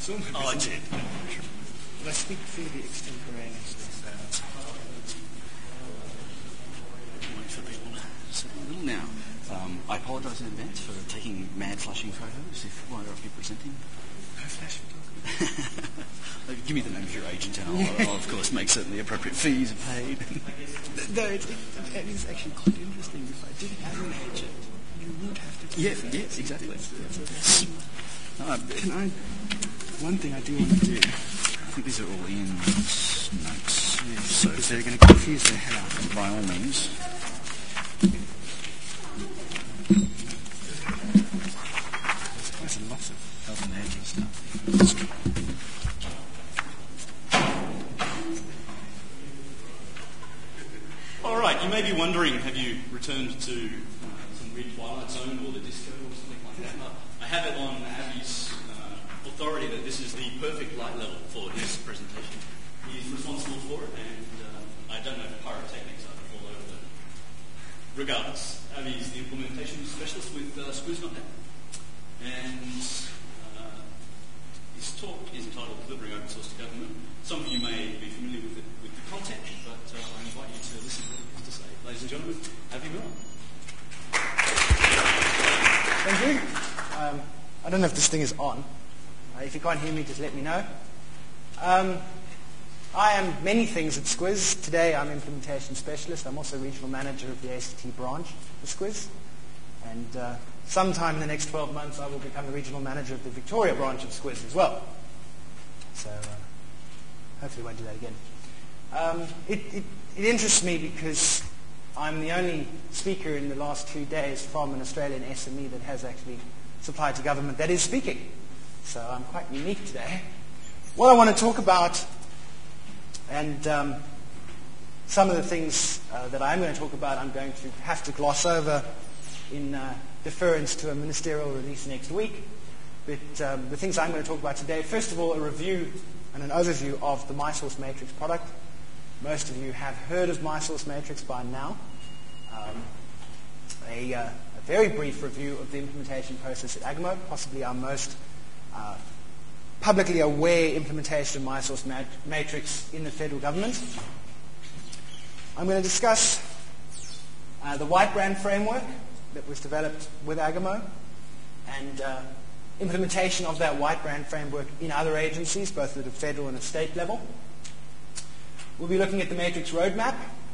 film. Oh, I did. Well, I speak fairly extemporaneously. Wait for people to settle a little now. I apologise in advance for taking mad flashing photos while you're up here presenting. No flash photography. Give me the name of your agent and I'll of course make certain the appropriate fees are paid. No, it is actually quite interesting. If I did have an agent, you would have to... Yes, exactly. One thing I do want to do... I think these are all Ian's notes. So they're going to confuse the hell out of me. By all means. There's quite a lot of health and aging stuff. All right, you may be wondering, have you returned to some weird Twilight Zone or the disco or something like that? I have it on Avi's authority that this is the perfect light level for his presentation. He's responsible for it, and I don't know if pyrotechnics are all over the... Regardless, Avi is the implementation specialist with Squiz.net. And his talk is entitled Delivering Open Source to Government. Some of you may be familiar with the content, but I invite you to listen to what he has to say. Ladies and gentlemen, Avi Miller. Thank you. I don't know if this thing is on. If you can't hear me, just let me know. I am many things at Squiz. Today I'm implementation specialist. I'm also regional manager of the ACT branch of Squiz. And sometime in the next 12 months I will become the regional manager of the Victoria branch of Squiz as well. So hopefully I won't do that again. It interests me because I'm the only speaker in the last 2 days from an Australian SME that has actually supplied to government that is speaking. So I'm quite unique today. What I want to talk about, and some of the things that I'm going to talk about, I'm going to have to gloss over in deference to a ministerial release next week. But the things I'm going to talk about today, first of all, a review and an overview of the MySource Matrix product. Most of you have heard of MySource Matrix by now. A very brief review of the implementation process at AGMO, possibly our most publicly aware implementation of MySource Matrix in the federal government. I'm going to discuss the white brand framework that was developed with AGMO and implementation of that white brand framework in other agencies, both at the federal and the state level. We'll be looking at the Matrix roadmap,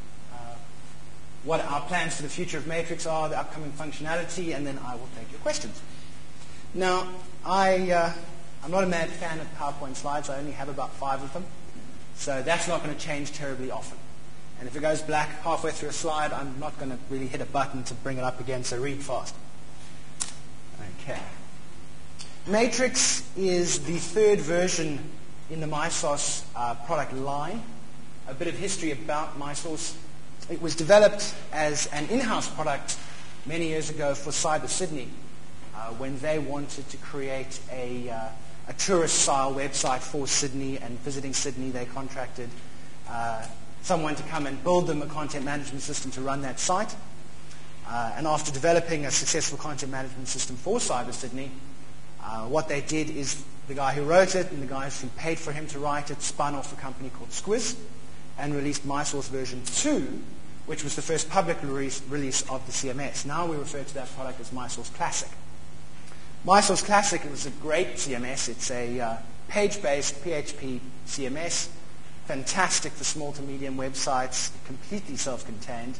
what our plans for the future of Matrix are, the upcoming functionality, and then I will take your questions. Now, I'm not a mad fan of PowerPoint slides. I only have about 5 of them. So that's not going to change terribly often. And if it goes black halfway through a slide, I'm not going to really hit a button to bring it up again, so read fast. Okay. Matrix is the third version in the MySource product line. A bit of history about MySource. It was developed as an in-house product many years ago for Cyber Sydney when they wanted to create a tourist-style website for Sydney, and visiting Sydney, they contracted someone to come and build them a content management system to run that site. And after developing a successful content management system for Cyber Sydney, what they did is the guy who wrote it and the guys who paid for him to write it spun off a company called Squiz and released MySource version 2, which was the first public release of the CMS. Now we refer to that product as MySource Classic. MySource Classic was a great CMS. It's a page-based PHP CMS, fantastic for small to medium websites, completely self-contained.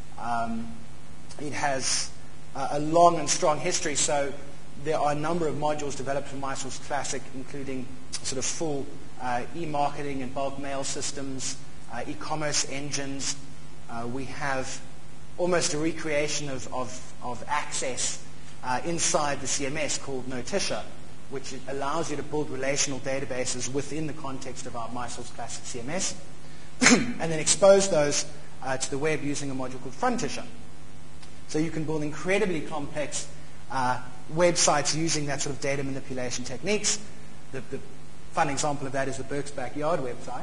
It has a long and strong history, so there are a number of modules developed for MySource Classic, including sort of full e-marketing and bulk mail systems, e-commerce engines. We have almost a recreation of Access inside the CMS called Notitia, which allows you to build relational databases within the context of our MySource Classic CMS, and then expose those to the web using a module called Frontitia. So you can build incredibly complex websites using that sort of data manipulation techniques. The fun example of that is the Burke's Backyard website.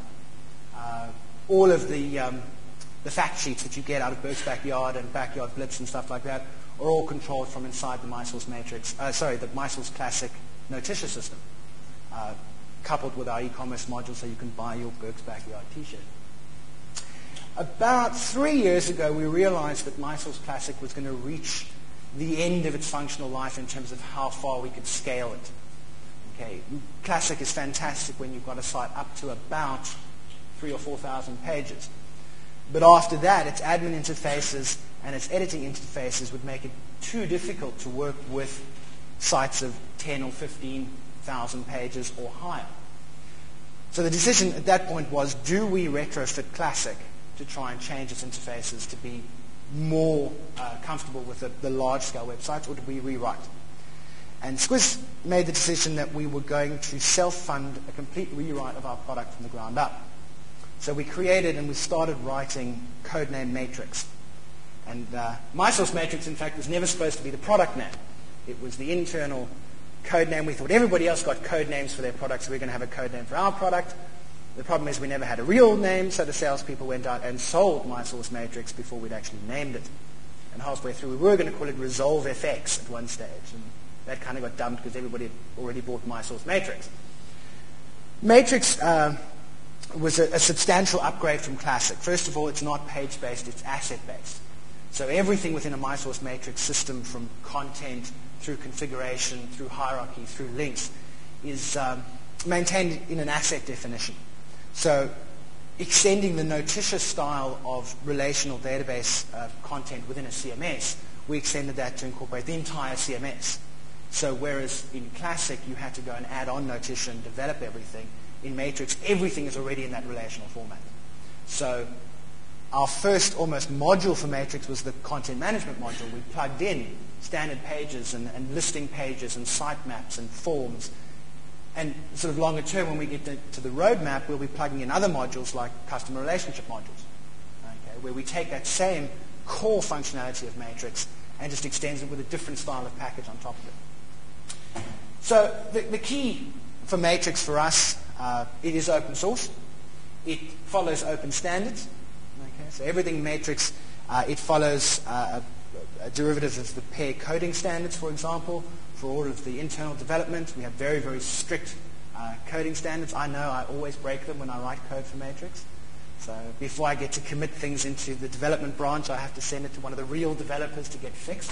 All of the fact sheets that you get out of Burke's Backyard and Backyard Blitz and stuff like that are all controlled from inside the MySource Matrix, the MySource Classic Notitia system. coupled with our e-commerce module so you can buy your Burke's Backyard t-shirt. About 3 years ago, we realized that MySource Classic was going to reach the end of its functional life in terms of how far we could scale it. Okay, Classic is fantastic when you've got a site up to about 3,000 or 4,000 pages. But after that, its admin interfaces and its editing interfaces would make it too difficult to work with sites of 10 or 15,000 pages or higher. So the decision at that point was, do we retrofit Classic to try and change its interfaces to be more comfortable with the large-scale websites, or do we rewrite? And Squiz made the decision that we were going to self-fund a complete rewrite of our product from the ground up. So we created and we started writing codename Matrix. And MySource Matrix, in fact, was never supposed to be the product name. It was the internal code name. We thought everybody else got code names for their products, so we're going to have a code name for our product. The problem is we never had a real name, so the salespeople went out and sold MySource Matrix before we'd actually named it. And halfway through, we were going to call it Resolve FX at one stage, and that kind of got dumped because everybody had already bought MySource Matrix. Matrix was a substantial upgrade from Classic. First of all, it's not page-based, it's asset-based. So everything within a MySource Matrix system, from content through configuration, through hierarchy, through links, is maintained in an asset definition. So extending the Notitia style of relational database content within a CMS, we extended that to incorporate the entire CMS. So whereas in Classic you had to go and add on Notitia and develop everything, in Matrix everything is already in that relational format. So our first almost module for Matrix was the content management module. We plugged in standard pages and listing pages and sitemaps and forms. And sort of longer term, when we get to the roadmap, we'll be plugging in other modules like customer relationship modules, okay, where we take that same core functionality of Matrix and just extends it with a different style of package on top of it. So the key for Matrix for us, it is open source. It follows open standards. Okay, so everything Matrix, it follows a derivative of the pair coding standards, for example. For all of the internal development, we have very, very strict coding standards. I know I always break them when I write code for Matrix. So before I get to commit things into the development branch, I have to send it to one of the real developers to get fixed.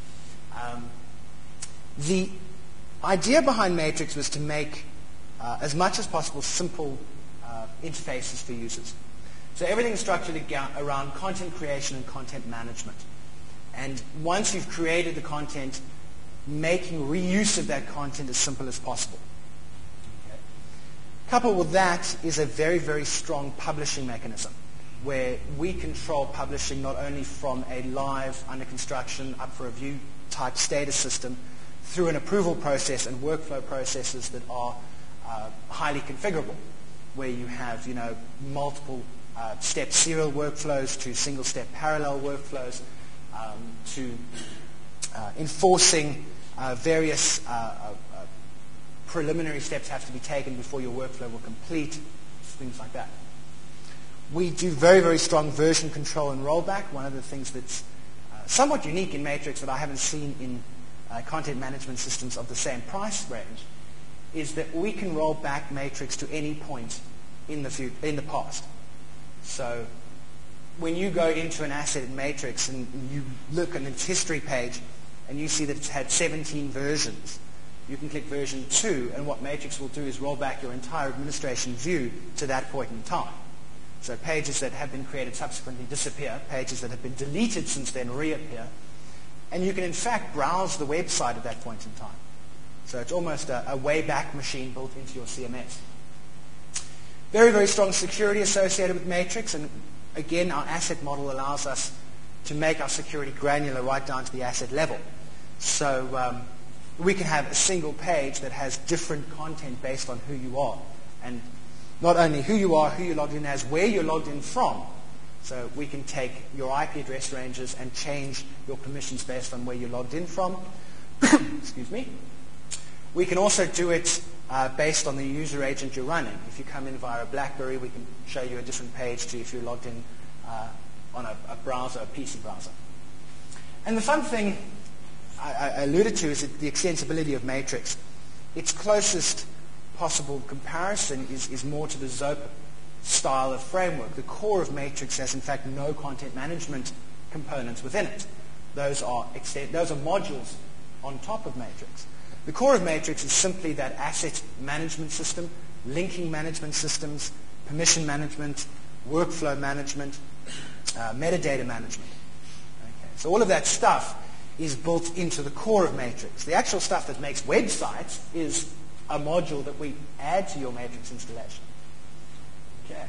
The idea behind Matrix was to make, as much as possible, simple interfaces for users. So everything is structured around content creation and content management. And once you've created the content, making reuse of that content as simple as possible. Okay. Coupled with that is a very, very strong publishing mechanism where we control publishing not only from a live, under construction, up for review type status system through an approval process and workflow processes that are highly configurable, where you have multiple step serial workflows to single step parallel workflows to enforcing various preliminary steps have to be taken before your workflow will complete, things like that. We do very, very strong version control and rollback. One of the things that's somewhat unique in Matrix that I haven't seen in content management systems of the same price range is that we can roll back Matrix to any point in the past. So when you go into an asset in Matrix and you look on its history page and you see that it's had 17 versions, you can click version 2, and what Matrix will do is roll back your entire administration view to that point in time. So pages that have been created subsequently disappear, pages that have been deleted since then reappear, and you can in fact browse the website at that point in time. So it's almost a way-back machine built into your CMS. Very, very strong security associated with Matrix, and again, our asset model allows us to make our security granular right down to the asset level. So we can have a single page that has different content based on who you are. And not only who you are, who you're logged in as, where you're logged in from. So we can take your IP address ranges and change your permissions based on where you're logged in from. Excuse me. We can also do it based on the user agent you're running. If you come in via a BlackBerry, we can show you a different page to if you're logged in on a browser, a PC browser. And the fun thing I alluded to is the extensibility of Matrix. Its closest possible comparison is more to the Zope style of framework. The core of Matrix has in fact no content management components within it. Those are modules on top of Matrix. The core of Matrix is simply that asset management system, linking management systems, permission management, workflow management, metadata management. Okay. So all of that stuff is built into the core of Matrix. The actual stuff that makes websites is a module that we add to your Matrix installation. Okay.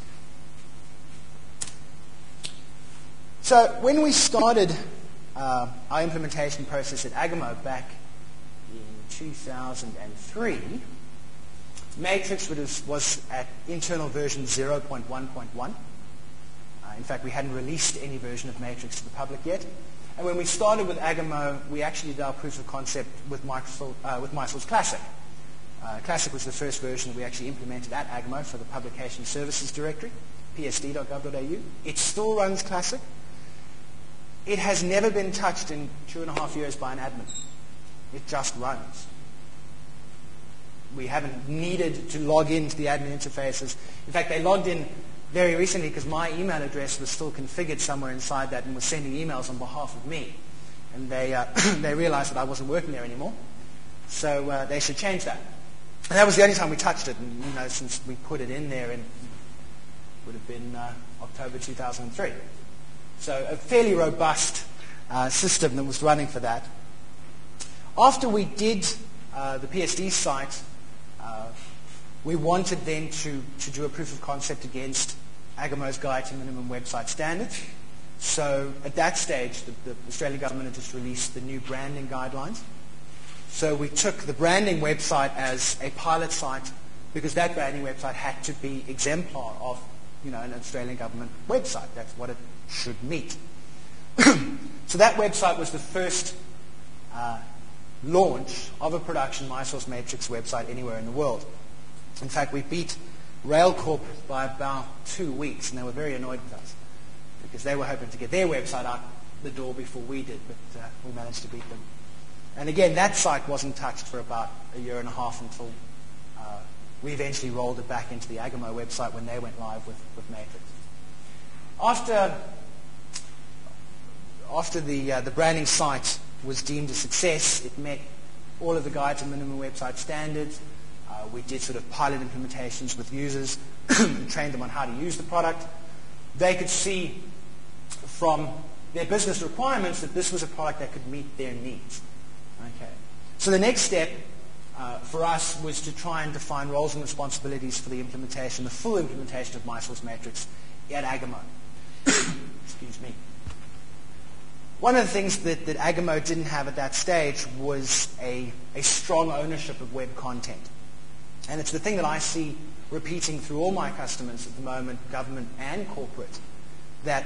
So when we started our implementation process at Agamo back in 2003, Matrix was at internal version 0.1.1. In fact, we hadn't released any version of Matrix to the public yet. And when we started with Agamo, we actually did our proof of concept with MySource Classic. Classic was the first version that we actually implemented at Agamo for the Publication Services Directory, psd.gov.au. It still runs Classic. It has never been touched in 2.5 years by an admin. It just runs. We haven't needed to log into the admin interfaces. In fact, they logged in very recently because my email address was still configured somewhere inside that and was sending emails on behalf of me. And they realized that I wasn't working there anymore. So they should change that. And that was the only time we touched it. And, since we put it in there, it would have been October 2003. So a fairly robust system that was running for that. After we did the PSD site, we wanted then to do a proof of concept against Agamo's Guide to Minimum Website Standards. So at that stage, the Australian government had just released the new branding guidelines. So we took the branding website as a pilot site because that branding website had to be exemplar of an Australian government website. That's what it should meet. So that website was the first launch of a production MySource Matrix website anywhere in the world. In fact, we beat RailCorp by about 2 weeks, and they were very annoyed with us because they were hoping to get their website out the door before we did, but we managed to beat them. And again, that site wasn't touched for about 1.5 years until we eventually rolled it back into the Agamo website when they went live with Matrix. After the branding site was deemed a success, it met all of the Guide to Minimum Website Standards. We did sort of pilot implementations with users and trained them on how to use the product. They could see from their business requirements that this was a product that could meet their needs. Okay. So the next step for us was to try and define roles and responsibilities for the implementation, the full implementation of MySource Matrix at Agamo. Excuse me. One of the things that Agamo didn't have at that stage was a strong ownership of web content. And it's the thing that I see repeating through all my customers at the moment, government and corporate, that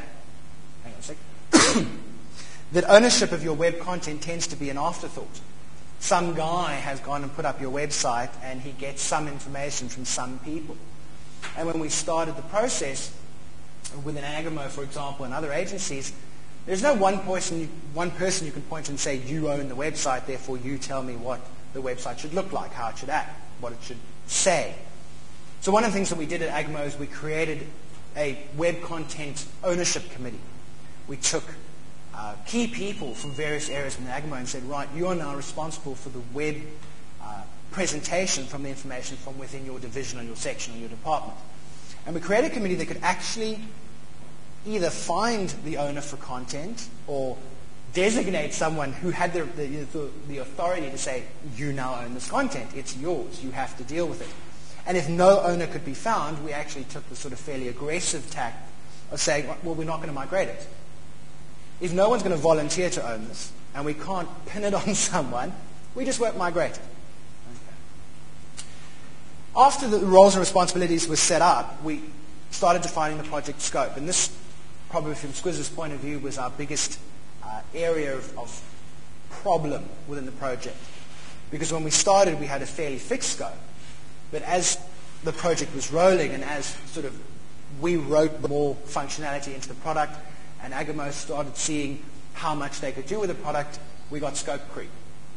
that ownership of your web content tends to be an afterthought. Some guy has gone and put up your website and he gets some information from some people. And when we started the process within Agamo, for example, and other agencies, there's no one person you can point to and say, you own the website, therefore you tell me what the website should look like, how it should act, what it should say. So one of the things that we did at Agamo is we created a web content ownership committee. We took key people from various areas in Agamo and said, right, you are now responsible for the web presentation from the information from within your division or your section or your department. And we created a committee that could actually either find the owner for content or designate someone who had the authority to say, you now own this content, it's yours, you have to deal with it. And if no owner could be found, we actually took the sort of fairly aggressive tack of saying, well, we're not going to migrate it. If no one's going to volunteer to own this, and we can't pin it on someone, we just won't migrate it. Okay. After the roles and responsibilities were set up, we started defining the project scope. And this, probably from Squiz's point of view, was our biggest area of problem within the project. Because when we started, we had a fairly fixed scope. But as the project was rolling and as sort of we wrote more functionality into the product and Agamo started seeing how much they could do with the product, we got scope creep.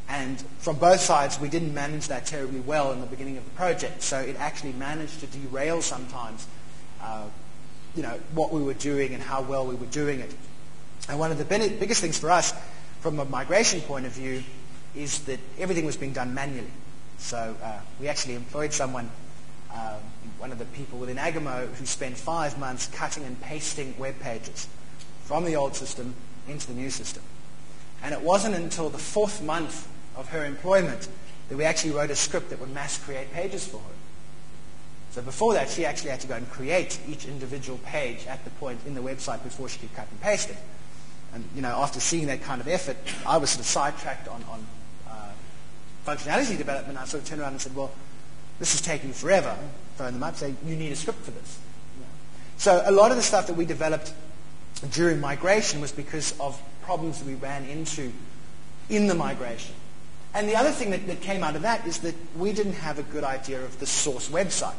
And from both sides, we didn't manage that terribly well in the beginning of the project. So it actually managed to derail sometimes, what we were doing and how well we were doing it. And one of the biggest things for us, from a migration point of view, is that everything was being done manually. So we actually employed someone, one of the people within Agamo, who spent 5 months cutting and pasting web pages from the old system into the new system. And it wasn't until the 4th month of her employment that we actually wrote a script that would mass create pages for her. So before that, she actually had to go and create each individual page at the point in the website before she could cut and paste it. And after seeing that kind of effort, I was sort of sidetracked on functionality development. I sort of turned around and said, well, this is taking forever. Phone them up, say, you need a script for this. So a lot of the stuff that we developed during migration was because of problems that we ran into in the migration. And the other thing that came out of that is that we didn't have a good idea of the source website.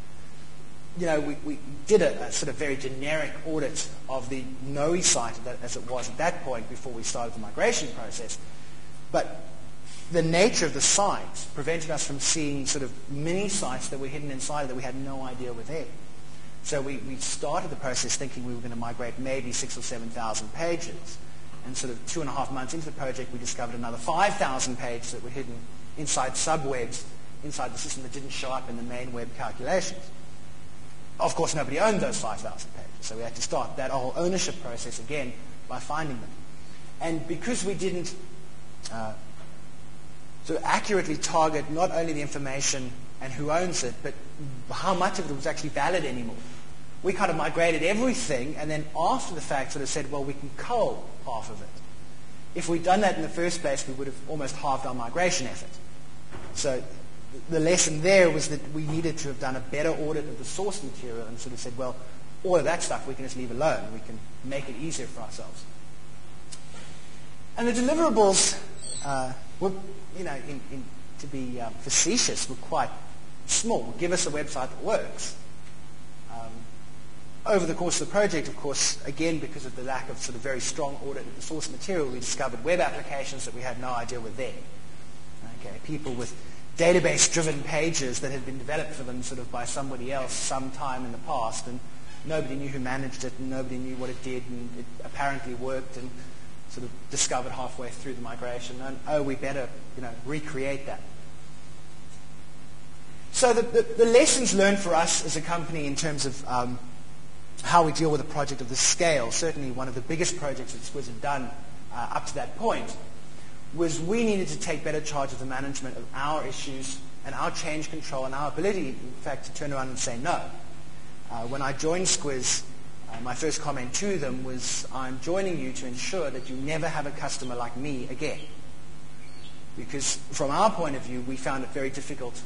We did a sort of very generic audit of the NOE site as it was at that point before we started the migration process. But the nature of the site prevented us from seeing sort of mini sites that were hidden inside that we had no idea were there. So we started the process thinking we were going to migrate maybe 6,000 or 7,000 pages. And sort of 2.5 months into the project, we discovered another 5,000 pages that were hidden inside subwebs, inside the system that didn't show up in the main web calculations. Of course, nobody owned those 5,000 pages, so we had to start that whole ownership process again by finding them. And because we didn't sort of accurately target not only the information and who owns it, but how much of it was actually valid anymore, we kind of migrated everything, and then after the fact sort of said, well, we can cull half of it. If we'd done that in the first place, we would have almost halved our migration effort. So the lesson there was that we needed to have done a better audit of the source material and sort of said, well, all of that stuff we can just leave alone. We can make it easier for ourselves. And the deliverables were, to be facetious, were quite small. Give us a website that works. Over the course of the project, of course, again, because of the lack of sort of very strong audit of the source material, we discovered web applications that we had no idea were there. Okay, people with database-driven pages that had been developed for them sort of by somebody else sometime in the past, and nobody knew who managed it, and nobody knew what it did, and it apparently worked, and sort of discovered halfway through the migration, and we better, recreate that. So the lessons learned for us as a company in terms of how we deal with a project of this scale, certainly one of the biggest projects that Squiz had done up to that point, was we needed to take better charge of the management of our issues and our change control and our ability, in fact, to turn around and say no. When I joined Squiz, my first comment to them was, I'm joining you to ensure that you never have a customer like me again. Because from our point of view, we found it very difficult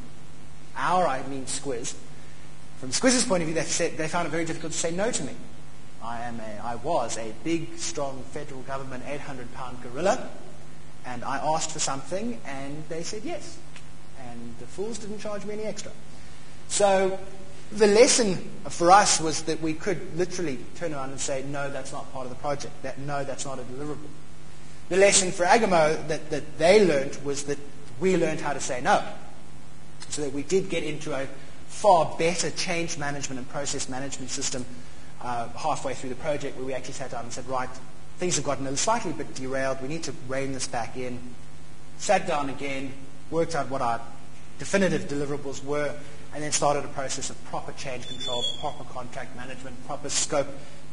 Squiz. From Squiz's point of view, they found it very difficult to say no to me. I was a big, strong federal government 800-pound gorilla, and I asked for something, and they said yes. And the fools didn't charge me any extra. So the lesson for us was that we could literally turn around and say, no, that's not part of the project. No, that's not a deliverable. The lesson for Agamo that they learned was that we learned how to say no. So that we did get into a far better change management and process management system halfway through the project, where we actually sat down and said, right, things have gotten a slightly bit derailed. We need to rein this back in. Sat down again, worked out what our definitive deliverables were, and then started a process of proper change control, proper contract management, proper scope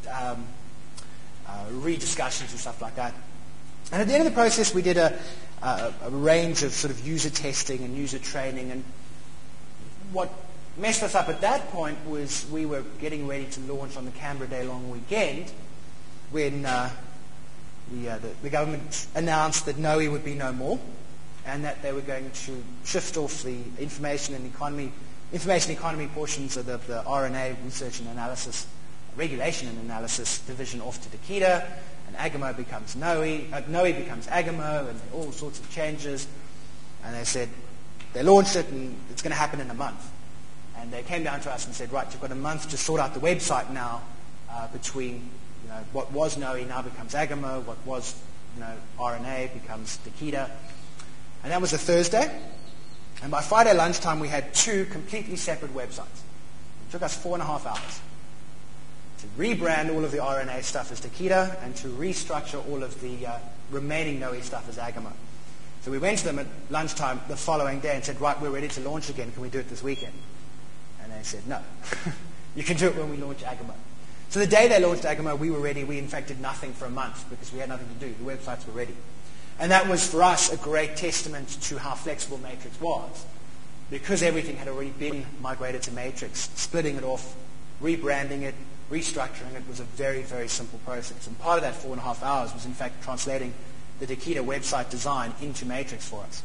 rediscussions and stuff like that. And at the end of the process, we did a range of sort of user testing and user training. And what messed us up at that point was we were getting ready to launch on the Canberra Day long weekend when the government announced that NOE would be no more, and that they were going to shift off the information economy portions of the RNA, research and analysis, regulation and analysis division off to Takeda, and Agamo becomes NOE, NOE becomes Agamo, and all sorts of changes. And they said, they launched it, and it's going to happen in a month. And they came down to us and said, right, you've got a month to sort out the website now between what was NOE now becomes Agamo, what was RNA becomes Takeda. And that was a Thursday. And by Friday lunchtime, we had 2 completely separate websites. It took us 4.5 hours to rebrand all of the RNA stuff as Takeda and to restructure all of the remaining Noe stuff as Agamo. So we went to them at lunchtime the following day and said, right, we're ready to launch again. Can we do it this weekend? And they said, no. You can do it when we launch Agamo. So the day they launched Agamo, we were ready. We, in fact, did nothing for a month because we had nothing to do. The websites were ready. And that was, for us, a great testament to how flexible Matrix was. Because everything had already been migrated to Matrix, splitting it off, rebranding it, restructuring it was a very, very simple process. And part of that 4.5 hours was, in fact, translating the Takeda website design into Matrix for us.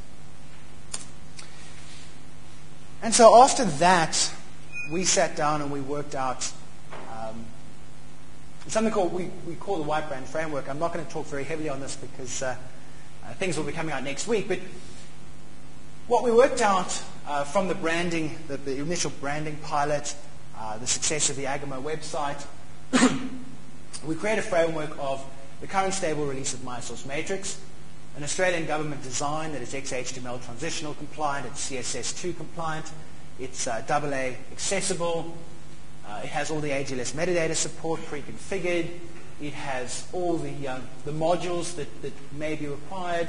And so after that, we sat down and we worked out something called we call the White Brand Framework. I'm not going to talk very heavily on this because things will be coming out next week. But what we worked out from the branding, the initial branding pilot, the success of the Agamo website, we create a framework of the current stable release of MySource Matrix, an Australian government design that is XHTML transitional compliant, it's CSS2 compliant, it's AA accessible, it has all the AGLS metadata support pre-configured, it has all the modules that may be required,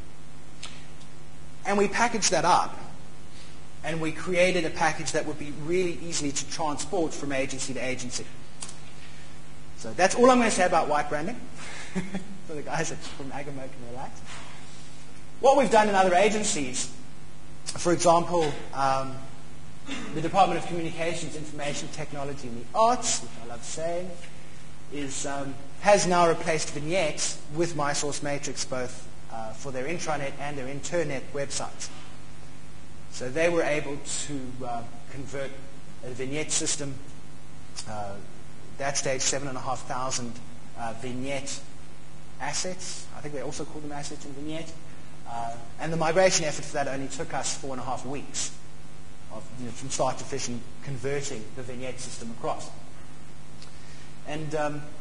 and we packaged that up. And we created a package that would be really easy to transport from agency to agency. So that's all I'm going to say about white branding. So the guys from Agamo can relax. What we've done in other agencies, for example, the Department of Communications, Information Technology and the Arts, which I love saying, has now replaced vignettes with MySource Matrix both for their intranet and their internet websites. So they were able to convert a vignette system, that stage 7,500 vignette assets. I think they also call them assets in vignette. And the migration effort for that only took us 4.5 weeks from start to finish converting the vignette system across. And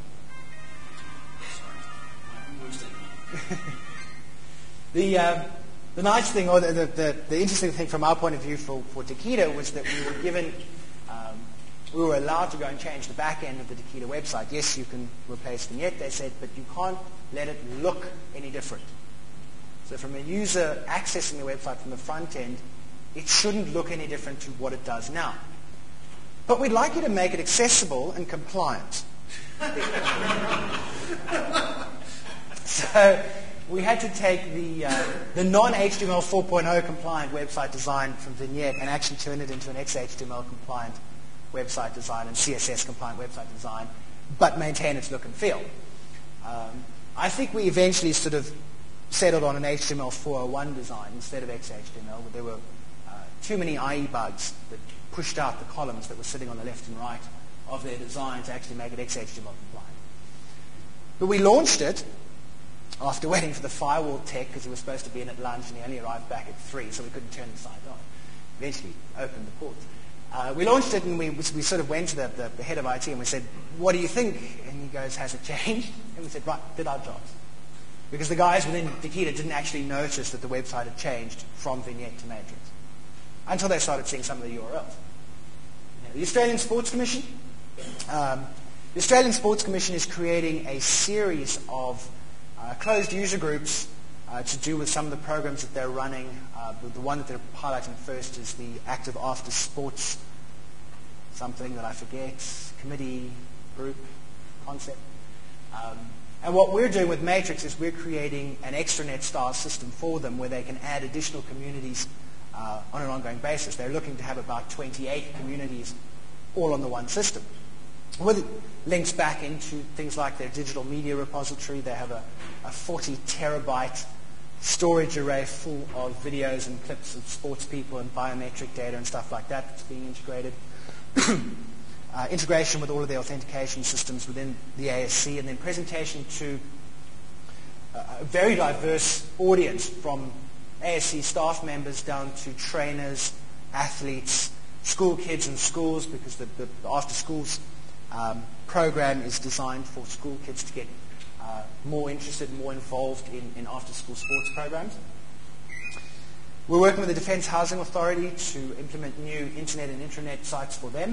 the nice thing, or the interesting thing from our point of view for Takeda was that we were given, we were allowed to go and change the back end of the Takeda website. Yes, you can replace vignette, they said, but you can't let it look any different. So from a user accessing the website from the front end, it shouldn't look any different to what it does now. But we'd like you to make it accessible and compliant. So we had to take the non-HTML 4.0 compliant website design from Vignette and actually turn it into an XHTML compliant website design and CSS compliant website design, but maintain its look and feel. I think we eventually sort of settled on an HTML 401 design instead of XHTML, but there were too many IE bugs that pushed out the columns that were sitting on the left and right of their design to actually make it XHTML compliant. But we launched it after waiting for the firewall tech because he was supposed to be in at lunch and he only arrived back at 3, so we couldn't turn the site on. Eventually opened the port. We launched it and we sort of went to the head of IT and we said, what do you think? And he goes, has it changed? And we said, right, did our jobs. Because the guys within Takeda didn't actually notice that the website had changed from Vignette to Matrix until they started seeing some of the URLs. The Australian Sports Commission. The Australian Sports Commission is creating a series of closed user groups to do with some of the programs that they're running. The one that they're highlighting first is the Active After Sports, something that I forget, committee, group, concept. And what we're doing with Matrix is we're creating an extranet style system for them where they can add additional communities on an ongoing basis. They're looking to have about 28 communities all on the one system. With links back into things like their digital media repository. They have a 40 terabyte storage array full of videos and clips of sports people and biometric data and stuff like that that's being integrated. Integration with all of the authentication systems within the ASC, and then presentation to a very diverse audience from ASC staff members down to trainers, athletes, school kids in schools, because the after schools program is designed for school kids to get more interested, more involved in after-school sports programs. We're working with the Defence Housing Authority to implement new internet and intranet sites for them.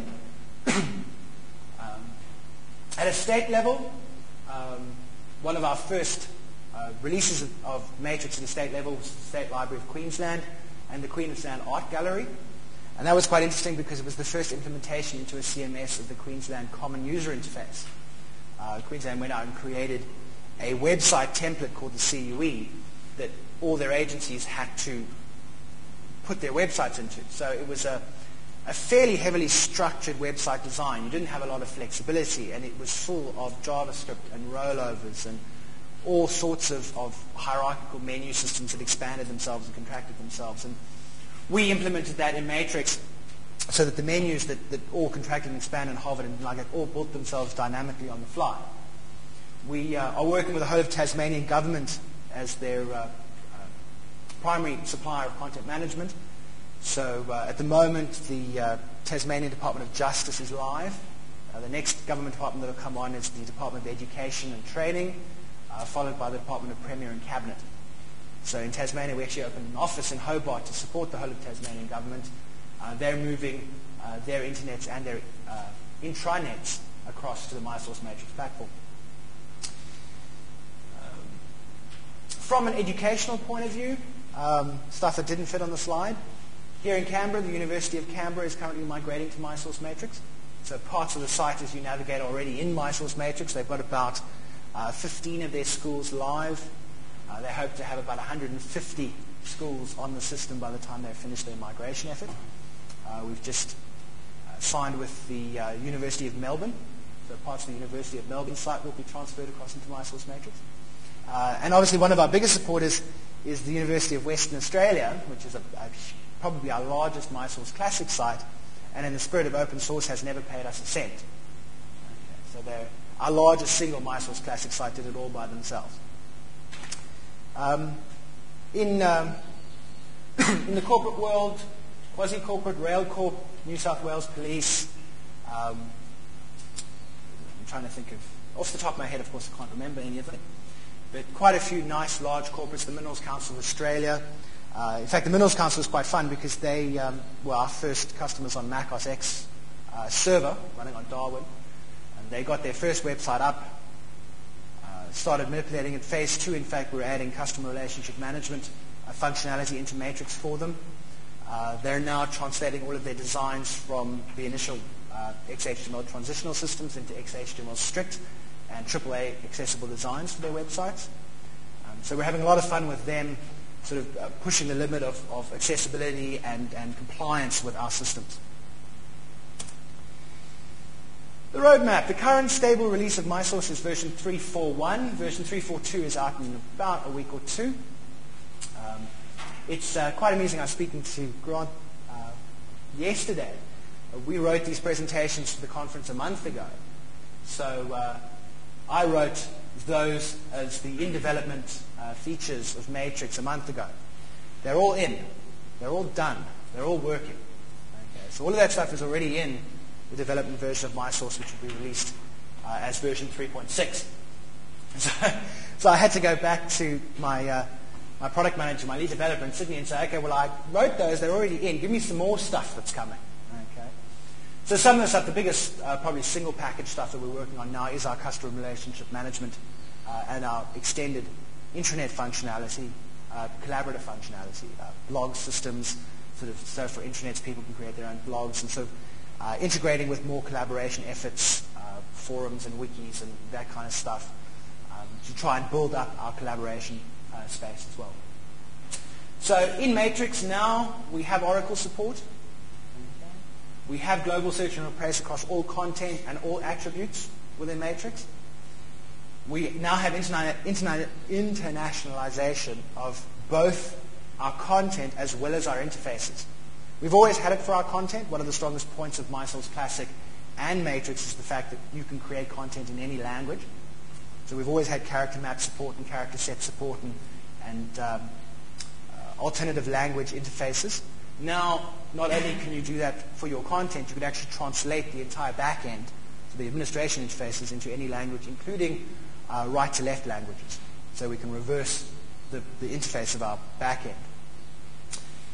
At a state level, one of our first releases of Matrix at the state level was the State Library of Queensland and the Queensland Art Gallery. And that was quite interesting because it was the first implementation into a CMS of the Queensland Common User Interface. Queensland went out and created a website template called the CUE that all their agencies had to put their websites into. So it was a fairly heavily structured website design. You didn't have a lot of flexibility, and it was full of JavaScript and rollovers and all sorts of hierarchical menu systems that expanded themselves and contracted themselves. And we implemented that in Matrix so that the menus that all contracted and expanded and hovered and like it all built themselves dynamically on the fly. We are working with the whole of Tasmanian government as their primary supplier of content management. So at the moment, the Tasmanian Department of Justice is live. The next government department that will come on is the Department of Education and Training, followed by the Department of Premier and Cabinet. So in Tasmania, we actually opened an office in Hobart to support the whole of Tasmanian government. They're moving their internets and their intranets across to the MySource Matrix platform. From an educational point of view, stuff that didn't fit on the slide. Here in Canberra, the University of Canberra is currently migrating to MySource Matrix. So parts of the site as you navigate are already in MySource Matrix. They've got about 15 of their schools live. They hope to have about 150 schools on the system by the time they finish their migration effort. We've just signed with the University of Melbourne. So parts of the University of Melbourne site will be transferred across into MySource Matrix. And obviously one of our biggest supporters is the University of Western Australia, which is probably our largest MySource Classic site, and in the spirit of open source has never paid us a cent. Okay, so they're our largest single MySource Classic site, did it all by themselves. In the corporate world, quasi-corporate, RailCorp, New South Wales Police, I'm trying to think of, off the top of my head, of course, I can't remember any of them, but quite a few nice large corporates, the Minerals Council of Australia. In fact, the Minerals Council was quite fun because they were our first customers on Mac OS X server running on Darwin. And they got their first website up, started manipulating it. Phase 2, in fact, we're adding customer relationship management functionality into Matrix for them. They're now translating all of their designs from the initial XHTML transitional systems into XHTML strict and AAA accessible designs for their websites. So we're having a lot of fun with them sort of pushing the limit of accessibility and compliance with our systems. The roadmap. The current stable release of MySource is version 3.4.1. Version 3.4.2 is out in about a week or two. It's quite amusing. I was speaking to Grant yesterday. We wrote these presentations for the conference a month ago. So I wrote those as the in-development features of Matrix a month ago. They're all in. They're all done. They're all working. Okay, so all of that stuff is already in the development version of MySource, which will be released as version 3.6. So I had to go back to my product manager, my lead developer in Sydney, and say, okay, well, I wrote those. They're already in. Give me some more stuff that's coming. Okay. So some of the stuff, the biggest probably single package stuff that we're working on now is our customer relationship management and our extended intranet functionality, collaborative functionality, blog systems, so for intranets people can create their own blogs, and sort of integrating with more collaboration efforts, forums and wikis and that kind of stuff to try and build up our collaboration space as well. So in Matrix now we have Oracle support. We have global search and replace across all content and all attributes within Matrix. We now have internationalization of both our content as well as our interfaces. We've always had it for our content. One of the strongest points of MySource Classic and Matrix is the fact that you can create content in any language. So we've always had character map support and character set support and alternative language interfaces. Now, not only can you do that for your content, you can actually translate the entire back end, so the administration interfaces, into any language, including right-to-left languages. So we can reverse the interface of our back end.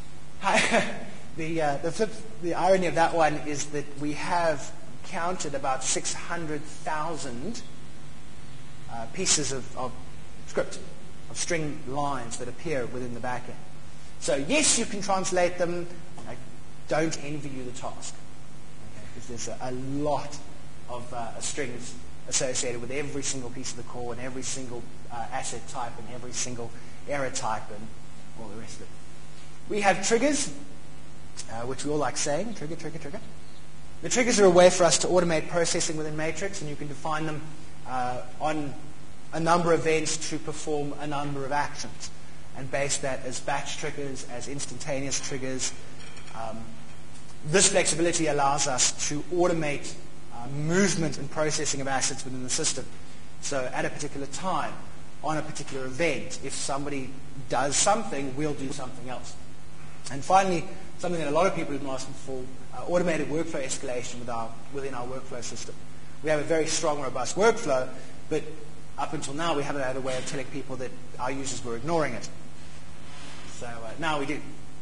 The irony of that one is that we have counted about 600,000 pieces of script, of string lines that appear within the backend. So yes, you can translate them. I don't envy you the task, because there's a lot of strings associated with every single piece of the core and every single asset type and every single error type and all the rest of it. We have triggers, which we all like saying, trigger, trigger, trigger. The triggers are a way for us to automate processing within Matrix, and you can define them on a number of events to perform a number of actions, and base that as batch triggers, as instantaneous triggers. This flexibility allows us to automate movement and processing of assets within the system. So at a particular time, on a particular event, if somebody does something, we'll do something else. And finally, something that a lot of people have been asking for, automated workflow escalation within our workflow system. We have a very strong, robust workflow, but up until now, we haven't had a way of telling people that our users were ignoring it. So now we do.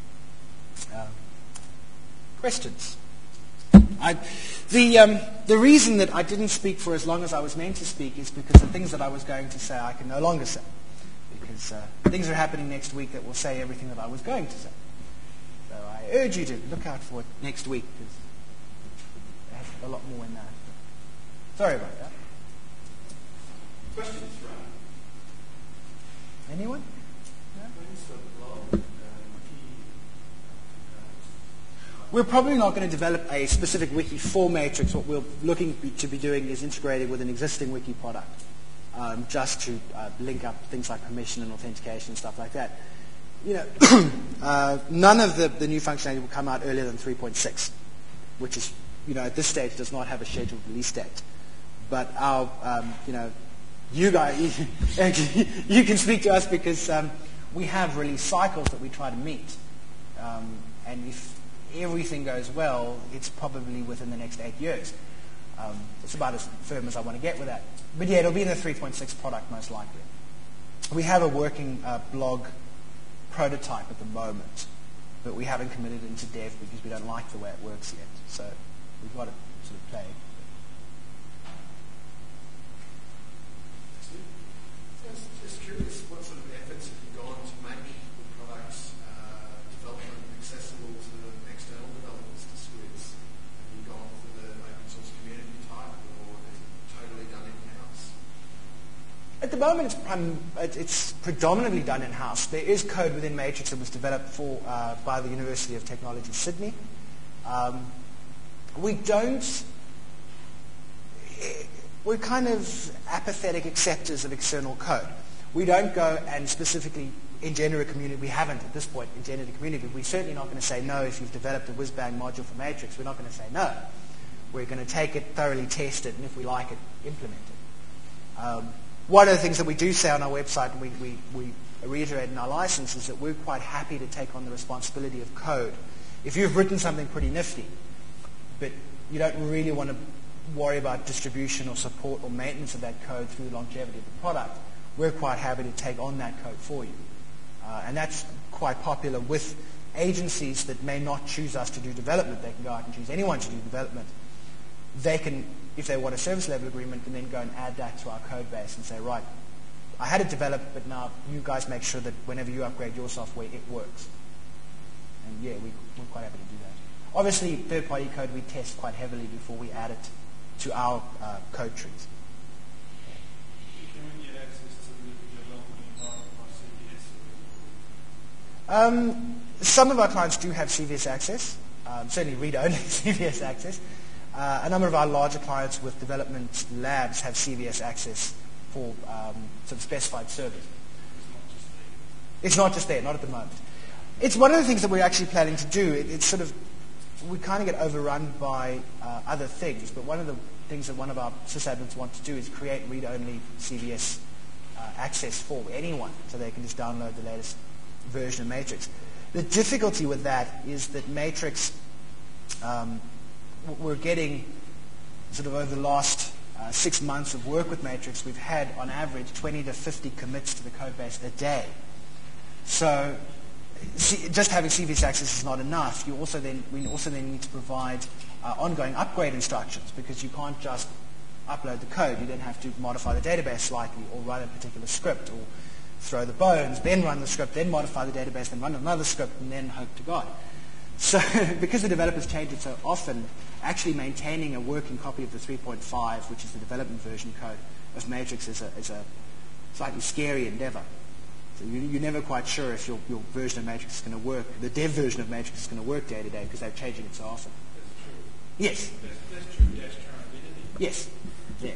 Questions? The reason that I didn't speak for as long as I was meant to speak is because the things that I was going to say I can no longer say. Because things are happening next week that will say everything that I was going to say. So I urge you to look out for it next week, because it has a lot more in that. Sorry about that. Questions, Ryan? Anyone? We're probably not going to develop a specific wiki for Matrix. What we're looking to be doing is integrating with an existing wiki product, just to link up things like permission and authentication and stuff like that. None of the new functionality will come out earlier than 3.6, which is, at this stage does not have a scheduled release date. But our, you guys, you can speak to us because we have release cycles that we try to meet, and if everything goes well, it's probably within the next 8 years. It's about as firm as I want to get with that. But yeah, it'll be in the 3.6 product most likely. We have a working blog prototype at the moment, but we haven't committed into dev because we don't like the way it works yet. So we've got to sort of play. Just curious, what sort of efforts have you gone to make the product's development accessible to external developers to Squids? Have you gone for the open source community type, or is it totally done in-house? At the moment, it's predominantly done in-house. There is code within Matrix that was developed by the University of Technology, Sydney. We're kind of apathetic acceptors of external code. We don't go and specifically engender a community. We haven't at this point engendered a community. We're certainly not going to say no if you've developed a whiz-bang module for Matrix. We're not going to say no. We're going to take it, thoroughly test it, and if we like it, implement it. One of the things that we do say on our website, and we reiterate in our license, is that we're quite happy to take on the responsibility of code. If you've written something pretty nifty, but you don't really want to worry about distribution or support or maintenance of that code through the longevity of the product, we're quite happy to take on that code for you. And that's quite popular with agencies that may not choose us to do development. They can go out and choose anyone to do development. They can, if they want a service level agreement, can then go and add that to our code base and say, right, I had it developed, but now you guys make sure that whenever you upgrade your software, it works. And yeah, we're quite happy to do that. Obviously, third-party code we test quite heavily before we add it to our code trees. Can we get access to the development environment by CVS? Some of our clients do have CVS access, certainly read-only CVS access. A number of our larger clients with development labs have CVS access for some specified servers. It's not just there, not at the moment. It's one of the things that we're actually planning to do. It's sort of, we kind of get overrun by other things, but one of the things that one of our sysadmins want to do is create read-only CVS access for anyone, so they can just download the latest version of Matrix. The difficulty with that is that Matrix, we're getting sort of over the last 6 months of work with Matrix, we've had on average 20 to 50 commits to the code base a day. So just having CVS access is not enough. We also then need to provide ongoing upgrade instructions, because you can't just upload the code. You then have to modify the database slightly, or run a particular script, or throw the bones, then run the script, then modify the database, then run another script, and then hope to God. So because the developers change it so often, actually maintaining a working copy of the 3.5, which is the development version code of Matrix, is a slightly scary endeavor. So you're never quite sure if your version of Matrix is going to work, the dev version of Matrix is going to work day to day, because they're changing it so often. That's true. Yes. That's true. That's currently, isn't it? Yes. Yeah.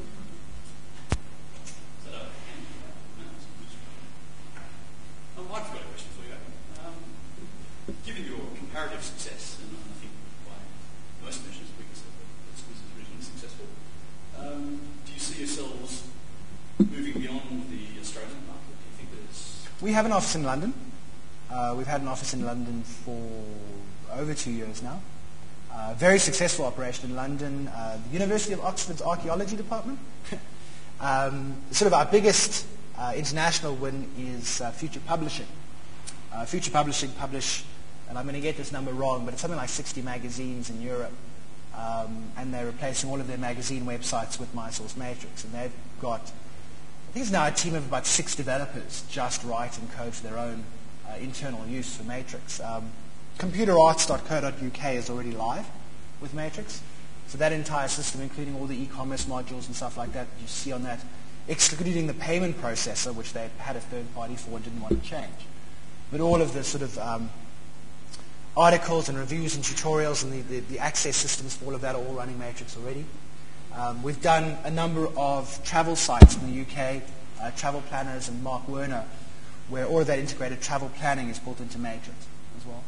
I've got a question for you. Given your comparative success, and I think by most measures, because it's reasonably successful, do you see yourselves moving beyond the Australian market? Do you think there's... We have an office in London. We've had an office in London for over 2 years now. Very successful operation in London. The University of Oxford's Archaeology Department. Sort of our biggest international win is Future Publishing. Future Publishing publish, and I'm going to get this number wrong, but it's something like 60 magazines in Europe. And they're replacing all of their magazine websites with MySource Matrix. And they've got, I think it's now a team of about 6 developers just writing code for their own internal use for Matrix. Computerarts.co.uk is already live with Matrix. So that entire system, including all the e-commerce modules and stuff like that you see on that, excluding the payment processor, which they had a third party for and didn't want to change. But all of the sort of articles and reviews and tutorials and the access systems for all of that are all running Matrix already. We've done a number of travel sites in the UK, Travel Planners and Mark Werner, where all of that integrated travel planning is built into Matrix as well.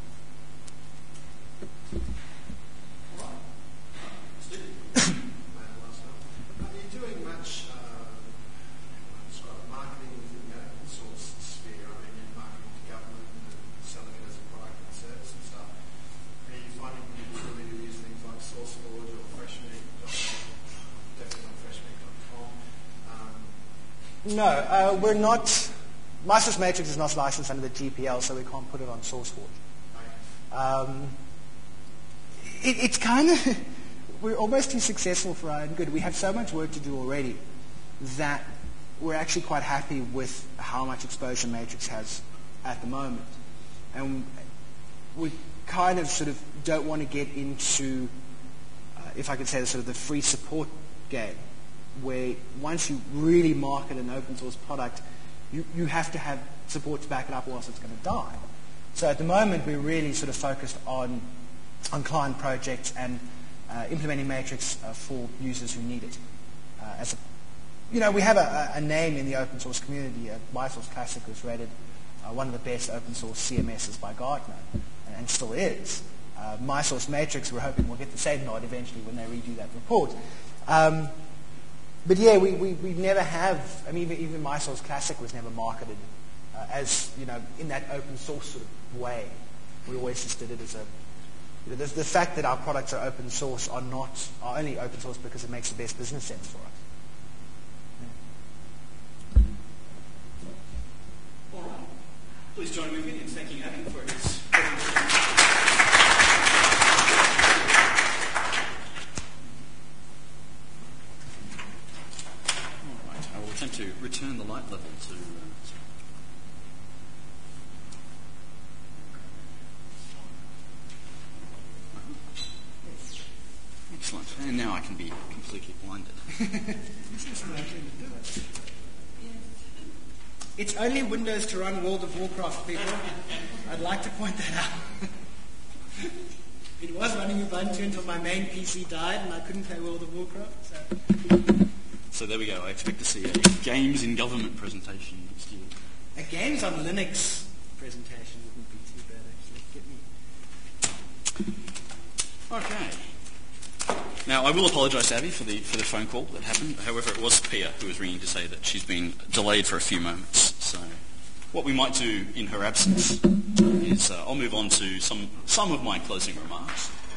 Are you doing much marketing within the open source sphere? I mean, you're marketing to government and selling it as a product and service and stuff. Are you finding the utility to use things like SourceForge or FreshMeat.com? Definitely not FreshMeat.com. No, we're not. MySource Matrix is not licensed under the GPL, so we can't put it on SourceForge. It's kind of, we're almost too successful for our own good. We have so much work to do already that we're actually quite happy with how much exposure Matrix has at the moment. And we kind of sort of don't want to get into, if I could say, sort of the free support game, where once you really market an open source product, you have to have support to back it up or else it's going to die. So at the moment, we're really sort of focused on client projects and implementing Matrix for users who need it. We have a name in the open source community. MySource Classic was rated one of the best open source CMSs by Gartner, and still is. MySource Matrix, we're hoping will get the same nod eventually when they redo that report. But yeah, we never have. I mean, even MySource Classic was never marketed as in that open source sort of way. We always just did it as a. The fact that our products are open source are only open source because it makes the best business sense for us. Yeah. All right. Please join me in thanking Avi for his presentation. All right. I will attempt to return the light level to... Excellent. And now I can be completely blinded. It's only Windows to run World of Warcraft, people. I'd like to point that out. It was running Ubuntu until my main PC died and I couldn't play World of Warcraft. So there we go. I expect to see a games in government presentation next year. A games on Linux presentation wouldn't be too bad, actually. Get me. Okay. Now, I will apologise, Avi, for the phone call that happened. However, it was Pia who was ringing to say that she's been delayed for a few moments. So what we might do in her absence is I'll move on to some of my closing remarks.